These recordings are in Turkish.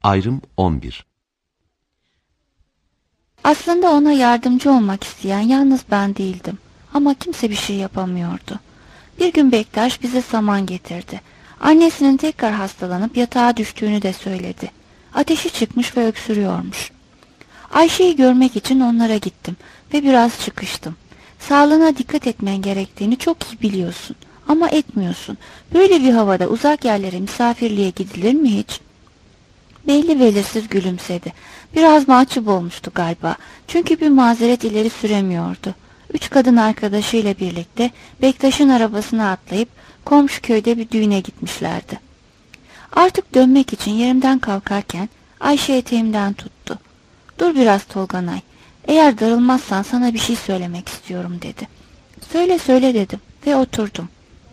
Ayrım 11. Aslında ona yardımcı olmak isteyen yalnız ben değildim. Ama kimse bir şey yapamıyordu. Bir gün Bektaş bize saman getirdi. Annesinin tekrar hastalanıp yatağa düştüğünü de söyledi. Ateşi çıkmış ve öksürüyormuş. Ayşe'yi görmek için onlara gittim ve biraz çıkıştım. Sağlığına dikkat etmen gerektiğini çok iyi biliyorsun. Ama etmiyorsun. Böyle bir havada uzak yerlere misafirliğe gidilir mi hiç? Belli belirsiz gülümsedi. Biraz mahcup olmuştu galiba. Çünkü bir mazeret ileri süremiyordu. 3 kadın arkadaşıyla birlikte Bektaş'ın arabasına atlayıp komşu köyde bir düğüne gitmişlerdi. Artık dönmek için yerimden kalkarken Ayşe eteğimden tuttu. "Dur biraz Tolganay. Eğer darılmazsan sana bir şey söylemek istiyorum," dedi. "Söyle söyle," dedim ve oturdum.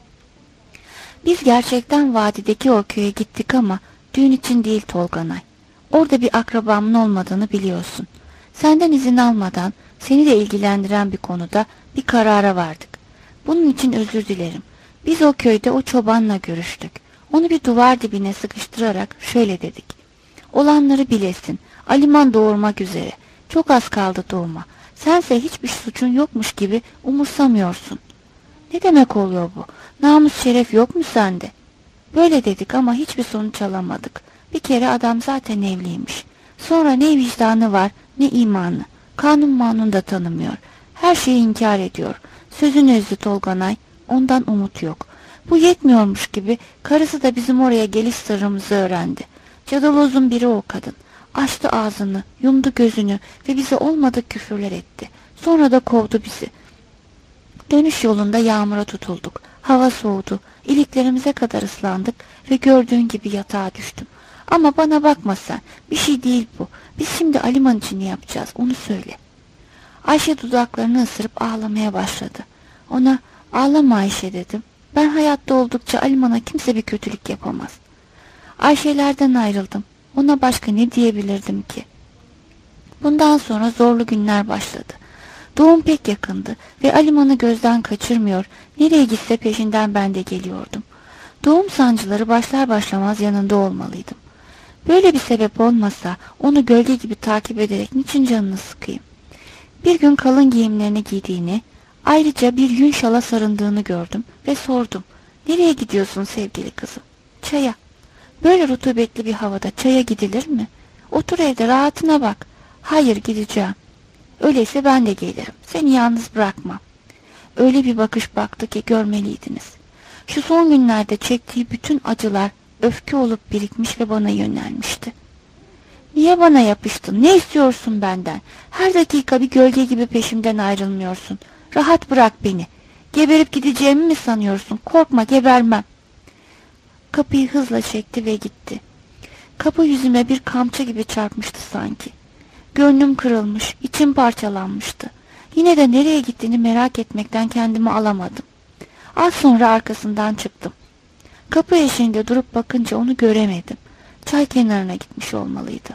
Biz gerçekten vadideki o köye gittik ama düğün için değil Tolganay. Orada bir akrabamın olmadığını biliyorsun. Senden izin almadan seni de ilgilendiren bir konuda bir karara vardık. Bunun için özür dilerim. Biz o köyde o çobanla görüştük. Onu bir duvar dibine sıkıştırarak şöyle dedik. Olanları bilesin. Aliman doğurmak üzere. Çok az kaldı doğuma. Sense hiçbir suçun yokmuş gibi umursamıyorsun. Ne demek oluyor bu? Namus şeref yok mu sende? Böyle dedik ama hiçbir sonuç alamadık. Bir kere adam zaten evliymiş. Sonra ne vicdanı var ne imanı. Kanun manun da tanımıyor. Her şeyi inkar ediyor. Sözün özü Tolganay. Ondan umut yok. Bu yetmiyormuş gibi karısı da bizim oraya geliş sırrımızı öğrendi. Cadalozun biri o kadın. Açtı ağzını, yumdu gözünü ve bize olmadık küfürler etti. Sonra da kovdu bizi. Dönüş yolunda yağmura tutulduk. Hava soğudu. İliklerimize kadar ıslandık ve gördüğün gibi yatağa düştüm. Ama bana bakma sen. Bir şey değil bu. Biz şimdi Aliman için ne yapacağız onu söyle. Ayşe dudaklarını ısırıp ağlamaya başladı. Ona ağlama Ayşe dedim. Ben hayatta oldukça Aliman'a kimse bir kötülük yapamaz. Ayşe'lerden ayrıldım. Ona başka ne diyebilirdim ki? Bundan sonra zorlu günler başladı. Doğum pek yakındı ve Aliman'ı gözden kaçırmıyor, nereye gitse peşinden ben de geliyordum. Doğum sancıları başlar başlamaz yanında olmalıydım. Böyle bir sebep olmasa onu gölge gibi takip ederek niçin canını sıkayım? Bir gün kalın giyimlerini giydiğini, ayrıca bir yün şala sarındığını gördüm ve sordum. Nereye gidiyorsun sevgili kızım? Çaya. Böyle rutubetli bir havada çaya gidilir mi? Otur evde rahatına bak. Hayır gideceğim. Öyleyse ben de gelirim. Seni yalnız bırakmam. Öyle bir bakış baktı ki görmeliydiniz. Şu son günlerde çektiği bütün acılar öfke olup birikmiş ve bana yönelmişti. Niye bana yapıştın? Ne istiyorsun benden? Her dakika bir gölge gibi peşimden ayrılmıyorsun. Rahat bırak beni. Geberip gideceğimi mi sanıyorsun? Korkma, gebermem. Kapıyı hızla çekti ve gitti. Kapı yüzüme bir kamçı gibi çarpmıştı sanki. Gönlüm kırılmış, içim parçalanmıştı. Yine de nereye gittiğini merak etmekten kendimi alamadım. Az sonra arkasından çıktım. Kapı eşiğinde durup bakınca onu göremedim. Çay kenarına gitmiş olmalıydı.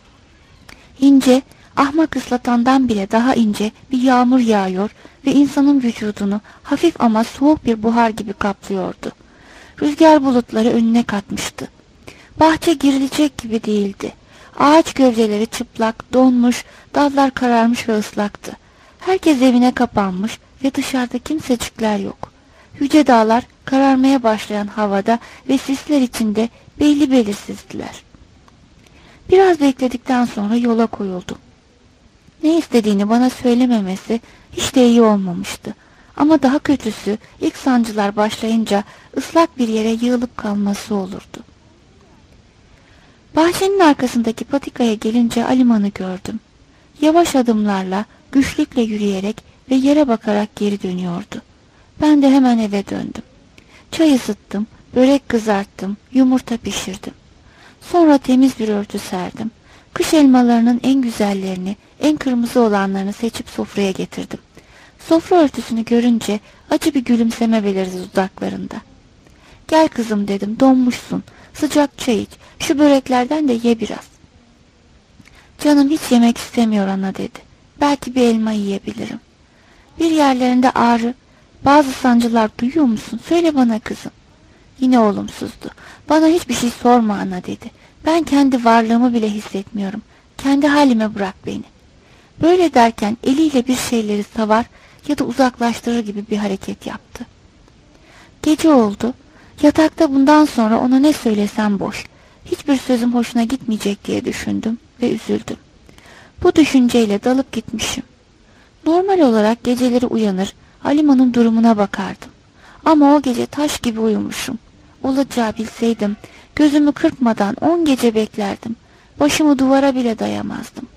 İnce, ahmak ıslatandan bile daha ince bir yağmur yağıyor ve insanın vücudunu hafif ama soğuk bir buhar gibi kaplıyordu. Rüzgar bulutları önüne katmıştı. Bahçe girilecek gibi değildi. Ağaç gövdeleri çıplak, donmuş, dallar kararmış ve ıslaktı. Herkes evine kapanmış ve dışarıda kimsecikler yok. Yüce dağlar kararmaya başlayan havada ve sisler içinde belli belirsizdiler. Biraz bekledikten sonra yola koyuldum. Ne istediğini bana söylememesi hiç de iyi olmamıştı. Ama daha kötüsü ilk sancılar başlayınca ıslak bir yere yığılıp kalması olurdu. Bahçenin arkasındaki patikaya gelince Aliman'ı gördüm. Yavaş adımlarla, güçlükle yürüyerek ve yere bakarak geri dönüyordu. Ben de hemen eve döndüm. Çay ısıttım, börek kızarttım, yumurta pişirdim. Sonra temiz bir örtü serdim. Kış elmalarının en güzellerini, en kırmızı olanlarını seçip sofraya getirdim. Sofra örtüsünü görünce acı bir gülümseme belirdi dudaklarında. Gel kızım dedim, donmuşsun. Sıcak çay iç, şu böreklerden de ye biraz. Canım hiç yemek istemiyor ana dedi. Belki bir elma yiyebilirim. Bir yerlerinde ağrı, bazı sancılar duyuyor musun? Söyle bana kızım. Yine olumsuzdu. Bana hiçbir şey sorma ana dedi. Ben kendi varlığımı bile hissetmiyorum. Kendi halime bırak beni. Böyle derken eliyle bir şeyleri savar ya da uzaklaştırır gibi bir hareket yaptı. Gece oldu. Yatakta bundan sonra ona ne söylesem boş. Hiçbir sözüm hoşuna gitmeyecek diye düşündüm ve üzüldüm. Bu düşünceyle dalıp gitmişim. Normal olarak geceleri uyanır, Halima'nın durumuna bakardım. Ama o gece taş gibi uyumuşum. Olacağı bilseydim, gözümü kırpmadan 10 gece beklerdim. Başımı duvara bile dayamazdım.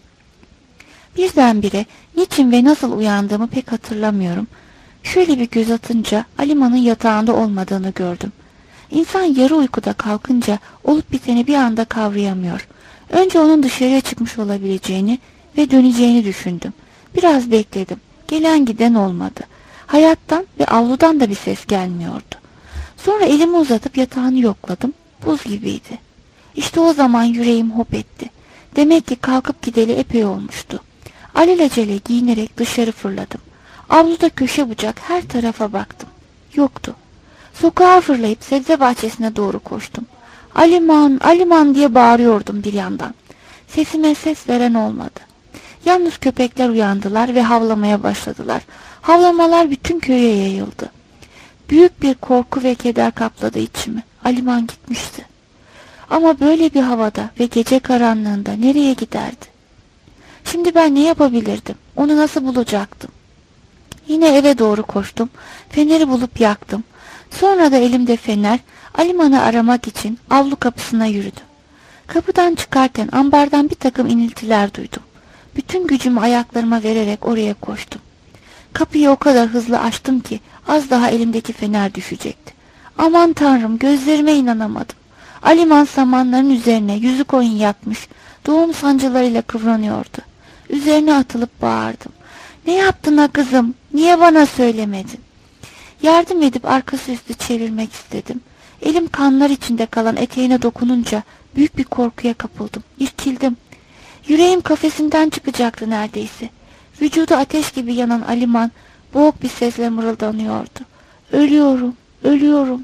Birdenbire niçin ve nasıl uyandığımı pek hatırlamıyorum. Şöyle bir göz atınca Halima'nın yatağında olmadığını gördüm. İnsan yarı uykuda kalkınca olup biteni bir anda kavrayamıyor. Önce onun dışarıya çıkmış olabileceğini ve döneceğini düşündüm. Biraz bekledim. Gelen giden olmadı. Hayattan ve avludan da bir ses gelmiyordu. Sonra elimi uzatıp yatağını yokladım. Buz gibiydi. İşte o zaman yüreğim hop etti. Demek ki kalkıp gideli epey olmuştu. Alelacele giyinerek dışarı fırladım. Avluda köşe bucak her tarafa baktım. Yoktu. Sokağa fırlayıp sebze bahçesine doğru koştum. "Aliman, Aliman" diye bağırıyordum bir yandan. Sesime ses veren olmadı. Yalnız köpekler uyandılar ve havlamaya başladılar. Havlamalar bütün köye yayıldı. Büyük bir korku ve keder kapladı içimi. Aliman gitmişti. Ama böyle bir havada ve gece karanlığında nereye giderdi? Şimdi ben ne yapabilirdim? Onu nasıl bulacaktım? Yine eve doğru koştum. Feneri bulup yaktım. Sonra da elimde fener, Aliman'ı aramak için avlu kapısına yürüdüm. Kapıdan çıkarken ambardan bir takım iniltiler duydum. Bütün gücümü ayaklarıma vererek oraya koştum. Kapıyı o kadar hızlı açtım ki az daha elimdeki fener düşecekti. Aman Tanrım, gözlerime inanamadım. Aliman samanların üzerine yüzü koyun yatmış, doğum sancılarıyla kıvranıyordu. Üzerine atılıp bağırdım. "Ne yaptın ha kızım? Niye bana söylemedin?" Yardım edip arkası üstü çevirmek istedim. Elim kanlar içinde kalan eteğine dokununca büyük bir korkuya kapıldım. İrkildim. Yüreğim kafesinden çıkacaktı neredeyse. Vücudu ateş gibi yanan Aliman boğuk bir sesle mırıldanıyordu. "Ölüyorum, ölüyorum."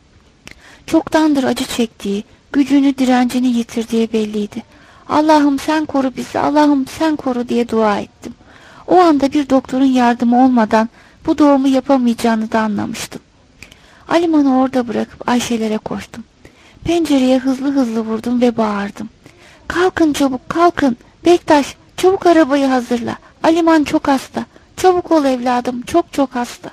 Çoktandır acı çektiği, gücünü, direncini yitirdiği belliydi. "Allah'ım sen koru bizi, Allah'ım sen koru" diye dua ettim. O anda bir doktorun yardımı olmadan bu doğumu yapamayacağını da anlamıştım. Aliman'ı orada bırakıp Ayşelere koştum. Pencereye hızlı hızlı vurdum ve bağırdım. "Kalkın çabuk, kalkın! Bektaş, çabuk arabayı hazırla. Aliman çok hasta. Çabuk ol evladım, çok çok hasta."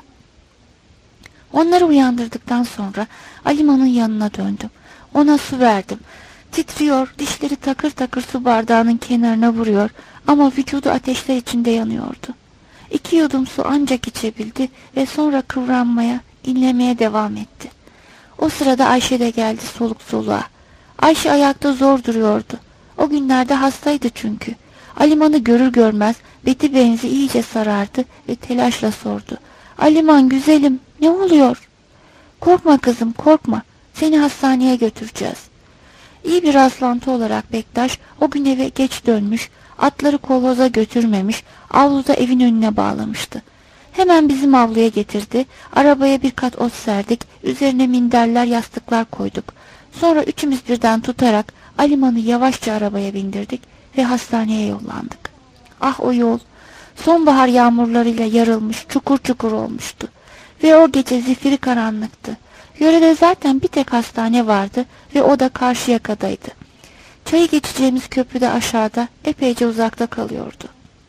Onları uyandırdıktan sonra Aliman'ın yanına döndüm. Ona su verdim. Titriyor, dişleri takır takır su bardağının kenarına vuruyor ama vücudu ateşler içinde yanıyordu. 2 yudum su ancak içebildi ve sonra kıvranmaya, inlemeye devam etti. O sırada Ayşe de geldi soluk soluğa. Ayşe ayakta zor duruyordu. O günlerde hastaydı çünkü. Aliman'ı görür görmez beti benzi iyice sarardı ve telaşla sordu. "Aliman güzelim, ne oluyor?" "Korkma kızım, korkma. Seni hastaneye götüreceğiz." İyi bir rastlantı olarak Bektaş o gün eve geç dönmüş, atları koloza götürmemiş, avluda evin önüne bağlamıştı. Hemen bizim avluya getirdi, arabaya bir kat ot serdik, üzerine minderler, yastıklar koyduk. Sonra üçümüz birden tutarak Aliman'ı yavaşça arabaya bindirdik ve hastaneye yollandık. Ah o yol! Sonbahar yağmurlarıyla yarılmış, çukur çukur olmuştu. Ve o gece zifiri karanlıktı. Yörede zaten bir tek hastane vardı ve o da Karşıyaka'daydı. Çayı geçeceğimiz köprü de aşağıda, epeyce uzakta kalıyordu.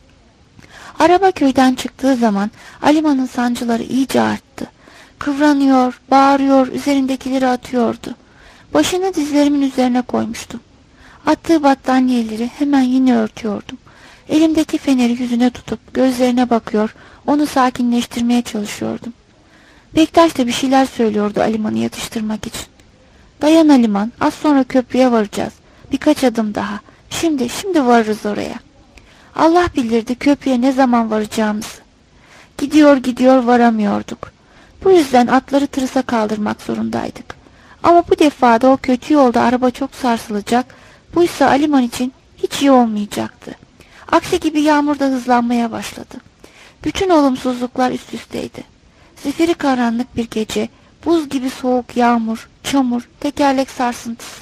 Araba köyden çıktığı zaman Aliman'ın sancıları iyice arttı. Kıvranıyor, bağırıyor, üzerindekileri atıyordu. Başını dizlerimin üzerine koymuştum. Attığı battaniyeleri hemen yine örtüyordum. Elimdeki feneri yüzüne tutup gözlerine bakıyor, onu sakinleştirmeye çalışıyordum. Bektaş da bir şeyler söylüyordu Aliman'ı yatıştırmak için. "Dayan Aliman, az sonra köprüye varacağız. Birkaç adım daha. Şimdi varırız oraya." Allah bilirdi köprüye ne zaman varacağımızı. Gidiyor varamıyorduk. Bu yüzden atları tırısa kaldırmak zorundaydık. Ama bu defa da o kötü yolda araba çok sarsılacak, buysa Aliman için hiç iyi olmayacaktı. Aksi gibi yağmur da hızlanmaya başladı. Bütün olumsuzluklar üst üsteydi. Zifiri karanlık bir gece, buz gibi soğuk yağmur, çamur, tekerlek sarsıntısı,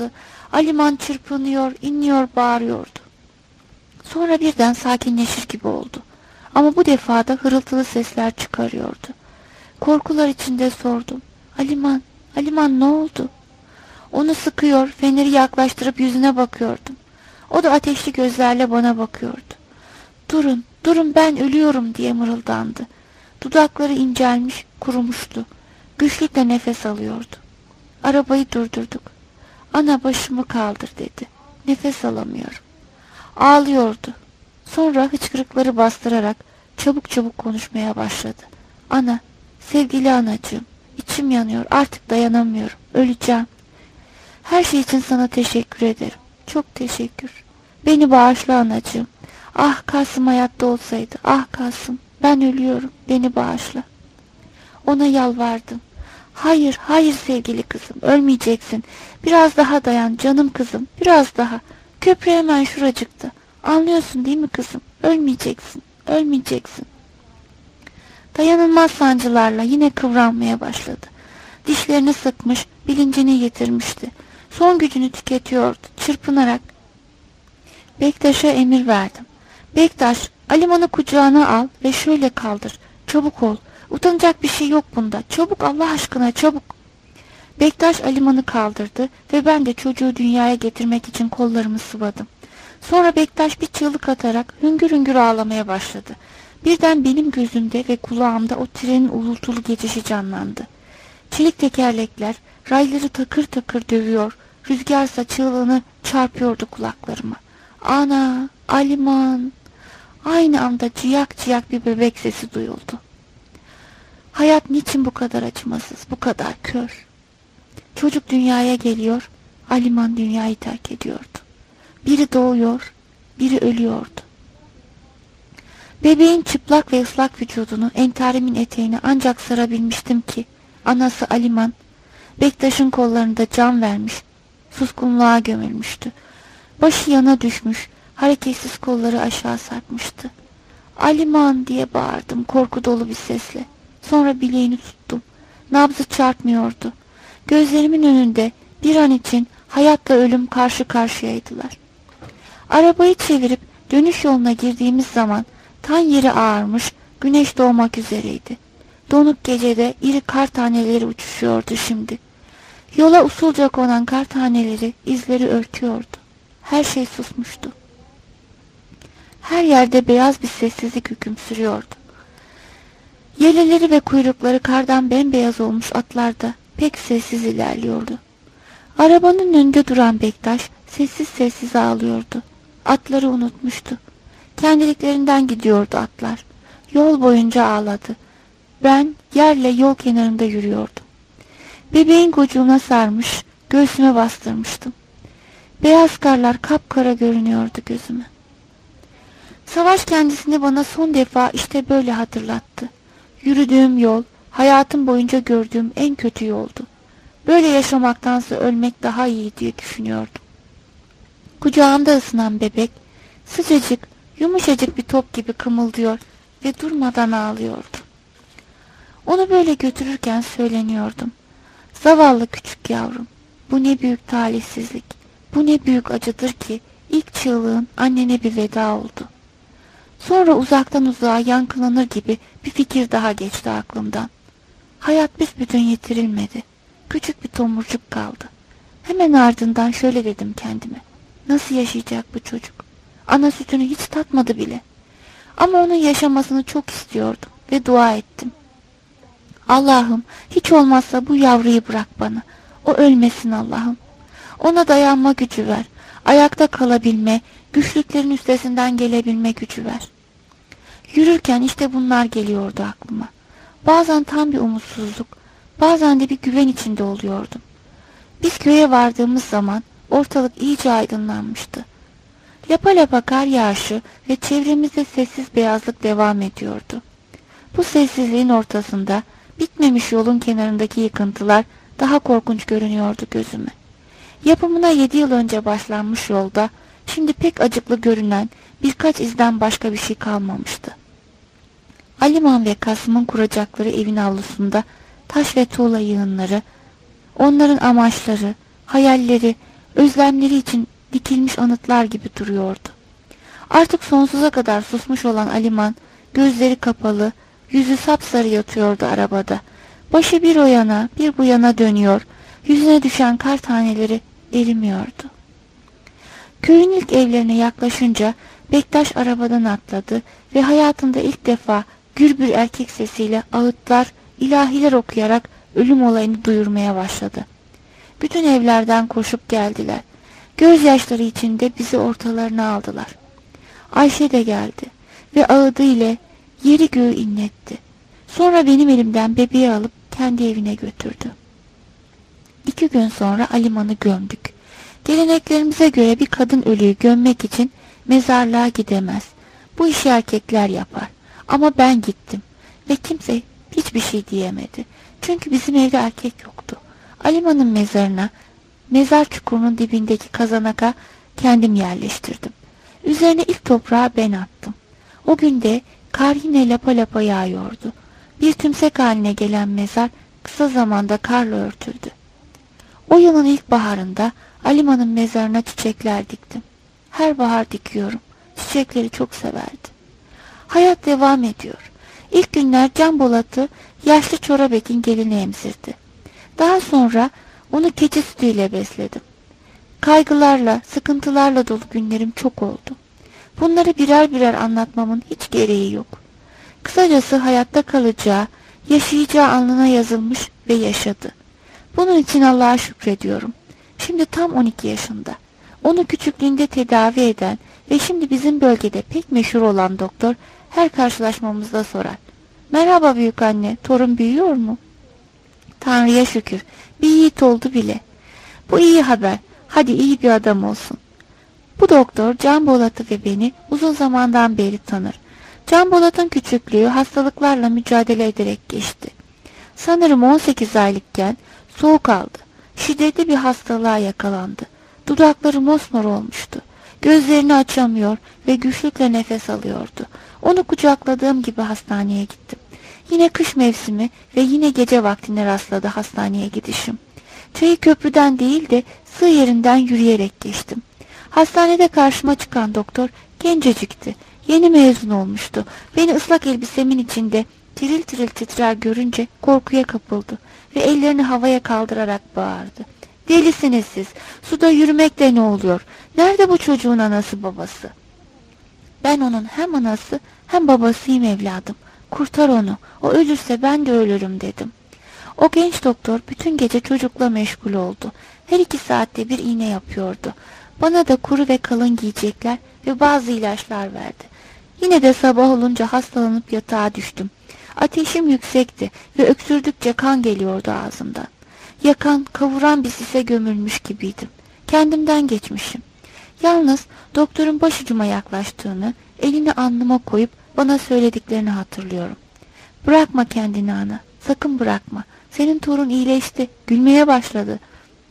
Aliman çırpınıyor, inliyor, bağırıyordu. Sonra birden sakinleşir gibi oldu. Ama bu defa da hırıltılı sesler çıkarıyordu. Korkular içinde sordum. Aliman, Aliman ne oldu? Onu sıkıyor, feneri yaklaştırıp yüzüne bakıyordum. O da ateşli gözlerle bana bakıyordu. Durun, durun ben ölüyorum diye mırıldandı. Dudakları incelmiş, kurumuştu. Güçlükle nefes alıyordu. Arabayı durdurduk. Ana başımı kaldır dedi. Nefes alamıyorum. Ağlıyordu. Sonra hıçkırıkları bastırarak çabuk çabuk konuşmaya başladı. Ana, sevgili anacığım, içim yanıyor, artık dayanamıyorum, öleceğim. Her şey için sana teşekkür ederim. Çok teşekkür. Beni bağışla anacığım. Ah Kasım hayatta olsaydı, ah Kasım, ben ölüyorum, beni bağışla. Ona yalvardım. Hayır, hayır sevgili kızım, ölmeyeceksin. Biraz daha dayan canım kızım, biraz daha. Köprü hemen şuracıkta. Anlıyorsun değil mi kızım? Ölmeyeceksin, ölmeyeceksin. Dayanılmaz sancılarla yine kıvranmaya başladı. Dişlerini sıkmış, bilincini yitirmişti. Son gücünü tüketiyordu, çırpınarak. Bektaş'a emir verdim. Bektaş, Aliman'ı kucağına al ve şöyle kaldır. Çabuk ol. Utanacak bir şey yok bunda. Çabuk Allah aşkına çabuk. Bektaş Aliman'ı kaldırdı ve ben de çocuğu dünyaya getirmek için kollarımı sıvadım. Sonra Bektaş bir çığlık atarak hüngür hüngür ağlamaya başladı. Birden benim gözümde ve kulağımda o trenin uğultulu geçişi canlandı. Çelik tekerlekler rayları takır takır dövüyor, rüzgarsa çığlığını çarpıyordu kulaklarıma. Ana, Aliman! Aynı anda ciyak ciyak bir bebek sesi duyuldu. Hayat niçin bu kadar acımasız, bu kadar kör? Çocuk dünyaya geliyor, Aliman dünyayı terk ediyordu. Biri doğuyor, biri ölüyordu. Bebeğin çıplak ve ıslak vücudunu entarimin eteğine ancak sarabilmiştim ki, anası Aliman, Bektaş'ın kollarında can vermiş, suskunluğa gömülmüştü. Başı yana düşmüş, hareketsiz kolları aşağı sarkmıştı. Aliman diye bağırdım korku dolu bir sesle. Sonra bileğini tuttum. Nabzı çarpmıyordu. Gözlerimin önünde bir an için hayatla ölüm karşı karşıyaydılar. Arabayı çevirip dönüş yoluna girdiğimiz zaman tan yeri ağarmış, güneş doğmak üzereydi. Donuk gecede iri kar taneleri uçuşuyordu şimdi. Yola usulca konan kar taneleri izleri örtüyordu. Her şey susmuştu. Her yerde beyaz bir sessizlik hüküm sürüyordu. Yeleleri ve kuyrukları kardan bembeyaz olmuş atlar da pek sessiz ilerliyordu. Arabanın önünde duran Bektaş sessiz sessiz ağlıyordu. Atları unutmuştu. Kendiliklerinden gidiyordu atlar. Yol boyunca ağladı. Ben yerle yol kenarında yürüyordum. Bebeğin gocuğuna sarmış, göğsüme bastırmıştım. Beyaz karlar kapkara görünüyordu gözüme. Savaş kendisini bana son defa işte böyle hatırlattı. Yürüdüğüm yol, hayatım boyunca gördüğüm en kötü yoldu. Böyle yaşamaktansa ölmek daha iyi diye düşünüyordum. Kucağımda ısınan bebek, sıcacık, yumuşacık bir top gibi kımıldıyor ve durmadan ağlıyordu. Onu böyle götürürken söyleniyordum. Zavallı küçük yavrum, bu ne büyük talihsizlik, bu ne büyük acıdır ki ilk çığlığın annene bir veda oldu. Sonra uzaktan uzağa yankılanır gibi bir fikir daha geçti aklımdan. Hayat büsbütün yitirilmedi. Küçük bir tomurcuk kaldı. Hemen ardından şöyle dedim kendime. Nasıl yaşayacak bu çocuk? Ana sütünü hiç tatmadı bile. Ama onun yaşamasını çok istiyordum ve dua ettim. Allah'ım hiç olmazsa bu yavruyu bırak bana. O ölmesin Allah'ım. Ona dayanma gücü ver. Ayakta kalabilme, güçlüklerin üstesinden gelebilme gücü ver. Yürürken işte bunlar geliyordu aklıma. Bazen tam bir umutsuzluk, bazen de bir güven içinde oluyordum. Biz köye vardığımız zaman ortalık iyice aydınlanmıştı. Lapa lapa kar yağışı ve çevremizde sessiz beyazlık devam ediyordu. Bu sessizliğin ortasında bitmemiş yolun kenarındaki yıkıntılar daha korkunç görünüyordu gözüme. Yapımına 7 yıl önce başlanmış yolda şimdi pek acıklı görünen birkaç izden başka bir şey kalmamıştı. Aliman ve Kasım'ın kuracakları evin avlusunda taş ve tuğla yığınları, onların amaçları, hayalleri özlemleri için dikilmiş anıtlar gibi duruyordu. Artık sonsuza kadar susmuş olan Aliman, gözleri kapalı, yüzü sapsarı yatıyordu arabada. Başı bir o yana bir bu yana dönüyor, yüzüne düşen kar taneleri erimiyordu. Köyün ilk evlerine yaklaşınca Bektaş arabadan atladı ve hayatında ilk defa gür bir erkek sesiyle ağıtlar, ilahiler okuyarak ölüm olayını duyurmaya başladı. Bütün evlerden koşup geldiler. Gözyaşları içinde bizi ortalarına aldılar. Ayşe de geldi ve ağıdı ile yeri göğü inletti. Sonra benim elimden bebeği alıp kendi evine götürdü. 2 gün sonra Aliman'ı gömdük. Geleneklerimize göre bir kadın ölüyü gömmek için mezarlığa gidemez. Bu işi erkekler yapar. Ama ben gittim ve kimse hiçbir şey diyemedi. Çünkü bizim evde erkek yoktu. Aliman'ın mezarına, mezar çukurunun dibindeki kazanaka kendim yerleştirdim. Üzerine ilk toprağı ben attım. O gün de kar yine lapa lapa yağıyordu. Bir tümsek haline gelen mezar kısa zamanda karla örtüldü. O yılın ilk baharında Aliman'ın mezarına çiçekler diktim. Her bahar dikiyorum. Çiçekleri çok severdi. Hayat devam ediyor. İlk günler Can Bolat'ı yaşlı Çorabek'in gelini emzirdi. Daha sonra onu keçi sütüyle besledim. Kaygılarla, sıkıntılarla dolu günlerim çok oldu. Bunları birer birer anlatmamın hiç gereği yok. Kısacası hayatta kalacağı, yaşayacağı alnına yazılmış ve yaşadı. Bunun için Allah'a şükrediyorum. Şimdi tam 12 yaşında. Onu küçüklüğünde tedavi eden ve şimdi bizim bölgede pek meşhur olan doktor her karşılaşmamızda sorar. Merhaba büyükanne, torun büyüyor mu? Tanrı'ya şükür, bir yiğit oldu bile. Bu iyi haber, hadi iyi bir adam olsun. Bu doktor Can Bolat'ı ve beni uzun zamandan beri tanır. Can Bolat'ın küçüklüğü hastalıklarla mücadele ederek geçti. Sanırım 18 aylıkken soğuk aldı. Şiddetli bir hastalığa yakalandı. Dudakları mosmor olmuştu. Gözlerini açamıyor ve güçlükle nefes alıyordu. Onu kucakladığım gibi hastaneye gittim. Yine kış mevsimi ve yine gece vaktine rastladı hastaneye gidişim. Çayı köprüden değil de sığ yerinden yürüyerek geçtim. Hastanede karşıma çıkan doktor gencecikti. Yeni mezun olmuştu. Beni ıslak elbisemin içinde tiril tiril titrer görünce korkuya kapıldı ve ellerini havaya kaldırarak bağırdı. Delisiniz siz. Suda yürümekle ne oluyor? Nerede bu çocuğun anası babası? Ben onun hem anası hem babasıyım evladım. Kurtar onu. O ölürse ben de ölürüm dedim. O genç doktor bütün gece çocukla meşgul oldu. Her 2 saatte bir iğne yapıyordu. Bana da kuru ve kalın giyecekler ve bazı ilaçlar verdi. Yine de sabah olunca hastalanıp yatağa düştüm. Ateşim yüksekti ve öksürdükçe kan geliyordu ağzımdan. Yakan, kavuran bir sise gömülmüş gibiydim. Kendimden geçmişim. Yalnız doktorun başucuma yaklaştığını, elini alnıma koyup bana söylediklerini hatırlıyorum. Bırakma kendini ana, sakın bırakma. Senin torun iyileşti, gülmeye başladı.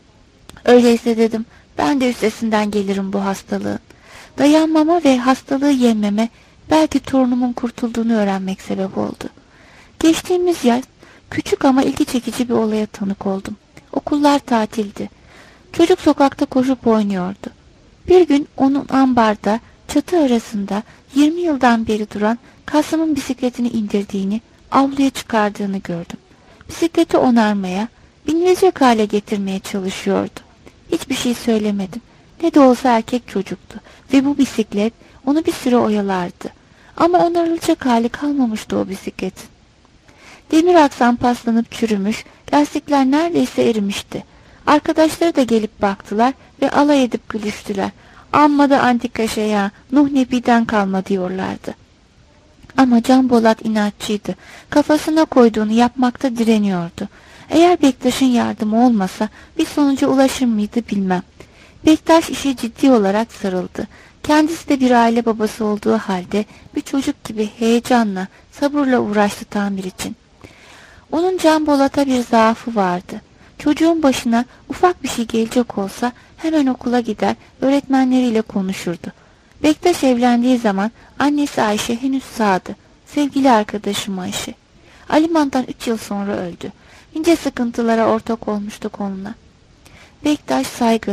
Öyleyse dedim, ben de üstesinden gelirim bu hastalığın. Dayanmama ve hastalığı yenmeme belki torunumun kurtulduğunu öğrenmek sebep oldu. Geçtiğimiz yaz küçük ama ilgi çekici bir olaya tanık oldum. Okullar tatildi. Çocuk sokakta koşup oynuyordu. Bir gün onun ambarda, çatı arasında 20 yıldan beri duran Kasım'ın bisikletini indirdiğini, avluya çıkardığını gördüm. Bisikleti onarmaya, binilecek hale getirmeye çalışıyordu. Hiçbir şey söylemedim. Ne de olsa erkek çocuktu ve bu bisiklet onu bir süre oyalardı. Ama onarılacak hali kalmamıştı o bisikletin. Demir aksam paslanıp çürümüş, lastikler neredeyse erimişti. Arkadaşları da gelip baktılar ve alay edip gülüştüler. Amma da antika şey ya, Nuh Nebi'den kalma diyorlardı. Ama Can Bolat inatçıydı. Kafasına koyduğunu yapmakta direniyordu. Eğer Bektaş'ın yardımı olmasa bir sonuca ulaşır mıydı bilmem. Bektaş işe ciddi olarak sarıldı. Kendisi de bir aile babası olduğu halde bir çocuk gibi heyecanla, sabırla uğraştı tamir için. Onun Can Bolat'a bir zaafı vardı. Çocuğun başına ufak bir şey gelecek olsa hemen okula gider, öğretmenleriyle konuşurdu. Bektaş evlendiği zaman annesi Ayşe henüz sağdı. Sevgili arkadaşım Ayşe. Aliman'dan 3 yıl sonra öldü. İnce sıkıntılara ortak olmuştuk onunla. Bektaş saygın,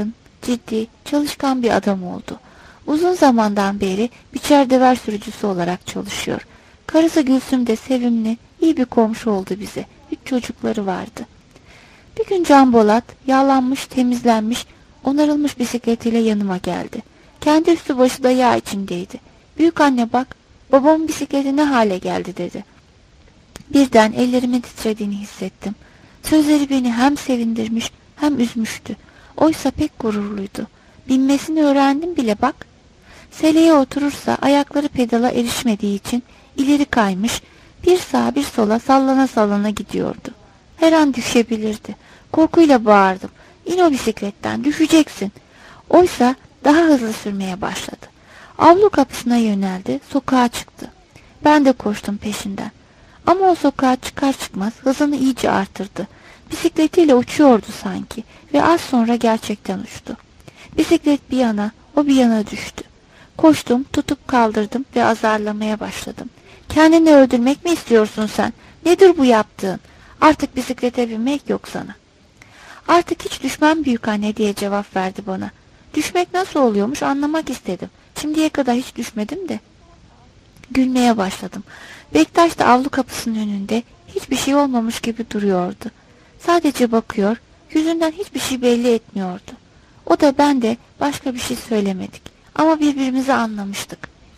ciddi, çalışkan bir adam oldu. Uzun zamandan beri biçer döver sürücüsü olarak çalışıyor. Karısı Gülsüm de sevimli, iyi bir komşu oldu bize. 3 çocukları vardı. Bir gün Can Bolat, yağlanmış, temizlenmiş, onarılmış bisikletiyle yanıma geldi. Kendi üstü başı da yağ içindeydi. "Büyük anne bak, babamın bisikleti ne hale geldi," dedi. Birden ellerimin titrediğini hissettim. Sözleri beni hem sevindirmiş hem üzmüştü. Oysa pek gururluydu. Binmesini öğrendim bile bak. Seleye oturursa ayakları pedala erişmediği için ileri kaymış, bir sağa bir sola sallana sallana gidiyordu. Her an düşebilirdi. Korkuyla bağırdım. "İn o bisikletten, düşeceksin." Oysa daha hızlı sürmeye başladı. Avlu kapısına yöneldi, sokağa çıktı. Ben de koştum peşinden. Ama o sokağa çıkar çıkmaz hızını iyice artırdı. Bisikletiyle uçuyordu sanki ve az sonra gerçekten uçtu. Bisiklet bir yana, o bir yana düştü. Koştum, tutup kaldırdım ve azarlamaya başladım. "Kendini öldürmek mi istiyorsun sen? Nedir bu yaptığın? Artık bisiklete binmek yok sana." "Artık hiç düşmem büyük anne," diye cevap verdi bana. Düşmek nasıl oluyormuş anlamak istedim. Şimdiye kadar hiç düşmedim de. Gülmeye başladım. Bektaş da avlu kapısının önünde hiçbir şey olmamış gibi duruyordu. Sadece bakıyor, yüzünden hiçbir şey belli etmiyordu. O da ben de başka bir şey söylemedik. Ama birbirimizi anlamıştık.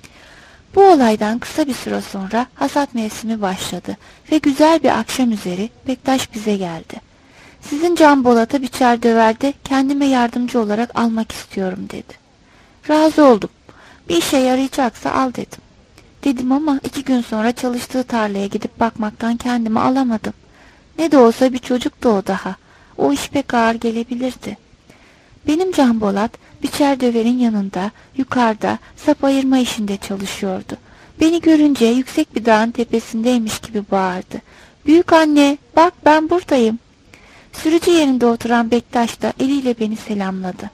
Bu olaydan kısa bir süre sonra hasat mevsimi başladı ve güzel bir akşam üzeri Bektaş bize geldi. "Sizin Can Bolat'a biçer döverde kendime yardımcı olarak almak istiyorum," dedi. Razı oldum. "Bir işe yarayacaksa al," dedim. Dedim ama 2 gün sonra çalıştığı tarlaya gidip bakmaktan kendimi alamadım. Ne de olsa bir çocuktu o daha. O iş pek ağır gelebilirdi. Benim Can Bolat, biçer döverin yanında, yukarıda, sap ayırma işinde çalışıyordu. Beni görünce yüksek bir dağın tepesindeymiş gibi bağırdı. "Büyük anne, bak ben buradayım." Sürücü yerinde oturan Bektaş da eliyle beni selamladı.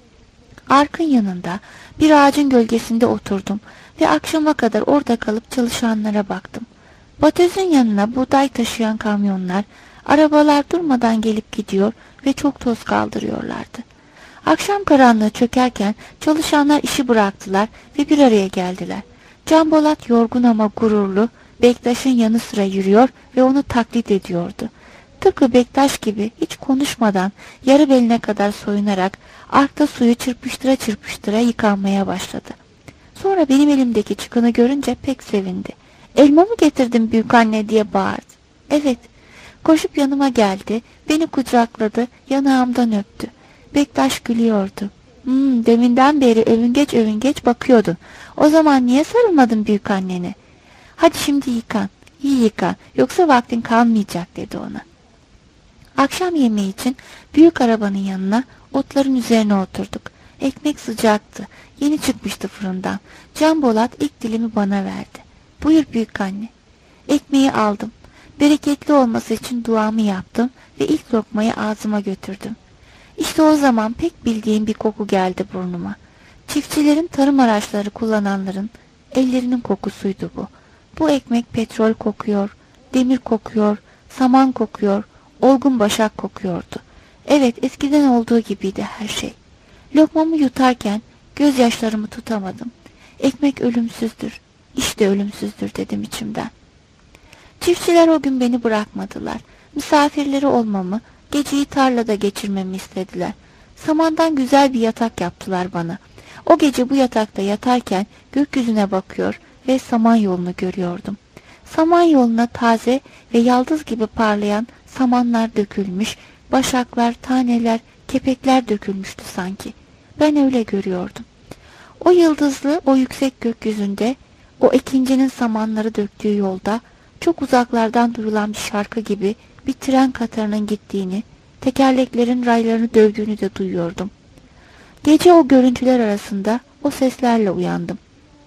Arkın yanında bir ağacın gölgesinde oturdum ve akşama kadar orada kalıp çalışanlara baktım. Batözün yanına buğday taşıyan kamyonlar, arabalar durmadan gelip gidiyor ve çok toz kaldırıyorlardı. Akşam karanlığı çökerken çalışanlar işi bıraktılar ve bir araya geldiler. Can Bolat yorgun ama gururlu, Bektaş'ın yanı sıra yürüyor ve onu taklit ediyordu. Tıpkı Bektaş gibi hiç konuşmadan yarı beline kadar soyunarak arkta suyu çırpıştıra çırpıştıra yıkanmaya başladı. Sonra benim elimdeki çıkını görünce pek sevindi. "Elma mı getirdin büyük anne?" diye bağırdı. "Evet." Koşup yanıma geldi, beni kucakladı, yanağımdan öptü. Bektaş gülüyordu. Deminden beri övüngeç övüngeç bakıyordun. O zaman niye sarılmadın büyük annene?" "Hadi şimdi yıkan, iyi yıkan, yoksa vaktin kalmayacak," dedi ona. Akşam yemeği için büyük arabanın yanına, otların üzerine oturduk. Ekmek sıcaktı, yeni çıkmıştı fırından. Can Bolat ilk dilimi bana verdi. "Buyur büyük anne." Ekmeği aldım. Bereketli olması için duamı yaptım ve ilk lokmayı ağzıma götürdüm. İşte o zaman pek bildiğim bir koku geldi burnuma. Çiftçilerin, tarım araçları kullananların ellerinin kokusuydu bu. Bu ekmek petrol kokuyor, demir kokuyor, saman kokuyor, olgun başak kokuyordu. Evet, eskiden olduğu gibiydi her şey. Lokmamı yutarken gözyaşlarımı tutamadım. "Ekmek ölümsüzdür, iş de ölümsüzdür," dedim içimden. Çiftçiler o gün beni bırakmadılar. Misafirleri olmamı, geceyi tarlada geçirmemi istediler. Samandan güzel bir yatak yaptılar bana. O gece bu yatakta yatarken gökyüzüne bakıyor ve Samanyolu'nu görüyordum. Samanyolu'na taze ve yaldız gibi parlayan samanlar dökülmüş, başaklar, taneler, kepekler dökülmüştü sanki. Ben öyle görüyordum. O yıldızlı, o yüksek gökyüzünde, o ekincinin samanları döktüğü yolda, çok uzaklardan duyulan bir şarkı gibi bir tren katarının gittiğini, tekerleklerin raylarını dövdüğünü de duyuyordum. Gece o görüntüler arasında o seslerle uyandım.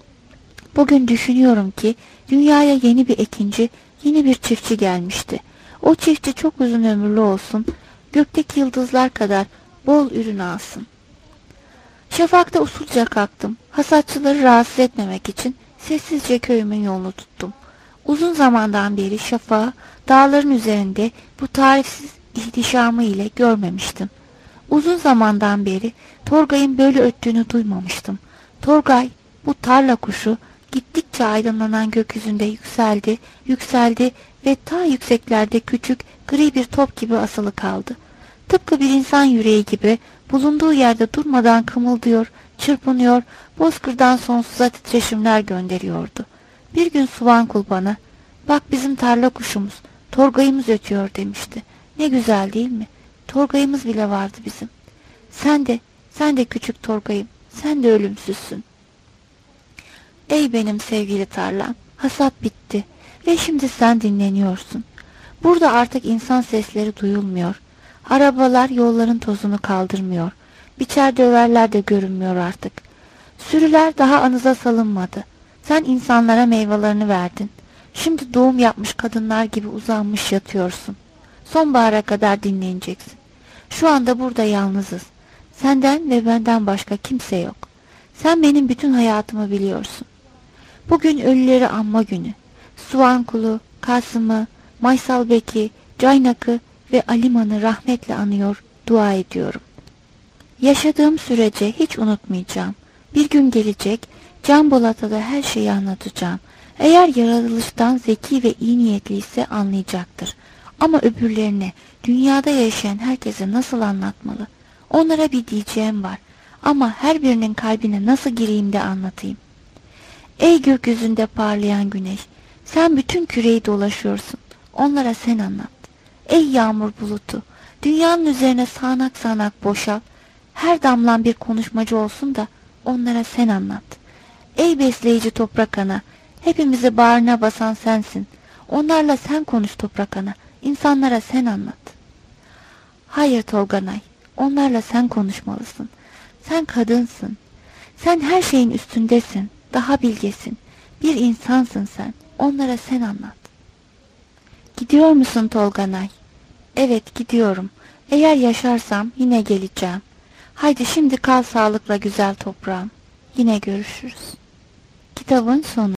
Bugün düşünüyorum ki dünyaya yeni bir ekinci, yeni bir çiftçi gelmişti. O çiftçi çok uzun ömürlü olsun, gökteki yıldızlar kadar bol ürün alsın. Şafakta usulca kalktım. Hasatçıları rahatsız etmemek için sessizce köyümün yolunu tuttum. Uzun zamandan beri şafağı dağların üzerinde bu tarifsiz ihtişamı ile görmemiştim. Uzun zamandan beri Torgay'ın böyle öttüğünü duymamıştım. Torgay, bu tarla kuşu, gittikçe aydınlanan gökyüzünde yükseldi, yükseldi ve ta yükseklerde küçük, gri bir top gibi asılı kaldı. Tıpkı bir insan yüreği gibi bulunduğu yerde durmadan kımıldıyor, çırpınıyor, bozkırdan sonsuza titreşimler gönderiyordu. Bir gün Suvankul bana, "Bak bizim tarla kuşumuz, Torgay'ımız ötüyor," demişti. Ne güzel değil mi? Torgay'ımız bile vardı bizim. Sen de küçük Torgay'ım, sen de ölümsüzsün. Ey benim sevgili tarlam, hasat bitti ve şimdi sen dinleniyorsun. Burada artık insan sesleri duyulmuyor. Arabalar yolların tozunu kaldırmıyor. Biçer döverler de görünmüyor artık. Sürüler daha anıza salınmadı. Sen insanlara meyvelerini verdin. Şimdi doğum yapmış kadınlar gibi uzanmış yatıyorsun. Sonbahara kadar dinleneceksin. Şu anda burada yalnızız. Senden ve benden başka kimse yok. Sen benim bütün hayatımı biliyorsun. Bugün ölüleri anma günü. Suvankulu, Kasım'ı, Maysalbek'i, Caynak'ı ve Aliman'ı rahmetle anıyor, dua ediyorum. Yaşadığım sürece hiç unutmayacağım. Bir gün gelecek, Can Bolat'a da her şeyi anlatacağım. Eğer yaratılıştan zeki ve iyi niyetliyse anlayacaktır. Ama öbürlerine, dünyada yaşayan herkese nasıl anlatmalı? Onlara bir diyeceğim var. Ama her birinin kalbine nasıl gireyim de anlatayım? Ey gökyüzünde parlayan güneş, sen bütün küreyi dolaşıyorsun. Onlara sen anlat. Ey yağmur bulutu, dünyanın üzerine sağanak sağanak boşal. Her damlan bir konuşmacı olsun da onlara sen anlat. Ey besleyici toprak ana, hepimizi bağrına basan sensin. Onlarla sen konuş toprak ana, insanlara sen anlat. Hayır Tolganay, onlarla sen konuşmalısın. Sen kadınsın. Sen her şeyin üstündesin, daha bilgesin. Bir insansın sen, onlara sen anlat. Gidiyor musun Tolganay? Evet gidiyorum. Eğer yaşarsam yine geleceğim. Haydi şimdi kal sağlıkla güzel toprağım. Yine görüşürüz. Kitabın sonu.